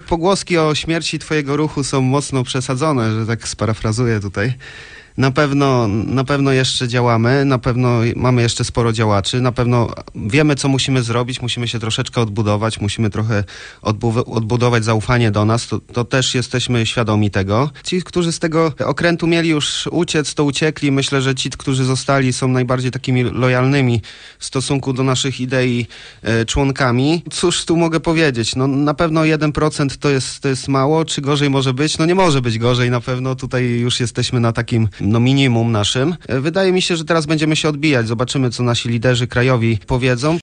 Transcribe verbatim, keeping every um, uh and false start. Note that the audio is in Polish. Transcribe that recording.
Pogłoski o śmierci twojego ruchu są mocno przesadzone, że tak sparafrazuję tutaj. Na pewno, na pewno jeszcze działamy, na pewno mamy jeszcze sporo działaczy, na pewno wiemy, co musimy zrobić, musimy się troszeczkę odbudować, musimy trochę odbu- odbudować zaufanie do nas, to, to też jesteśmy świadomi tego. Ci, którzy z tego okrętu mieli już uciec, to uciekli. Myślę, że ci, którzy zostali, są najbardziej takimi lojalnymi w stosunku do naszych idei e, członkami. Cóż tu mogę powiedzieć? No na pewno jeden procent to jest, to jest mało, czy gorzej może być? No nie może być gorzej, na pewno tutaj już jesteśmy na takim no minimum naszym. Wydaje mi się, że teraz będziemy się odbijać. Zobaczymy, co nasi liderzy krajowi powiedzą.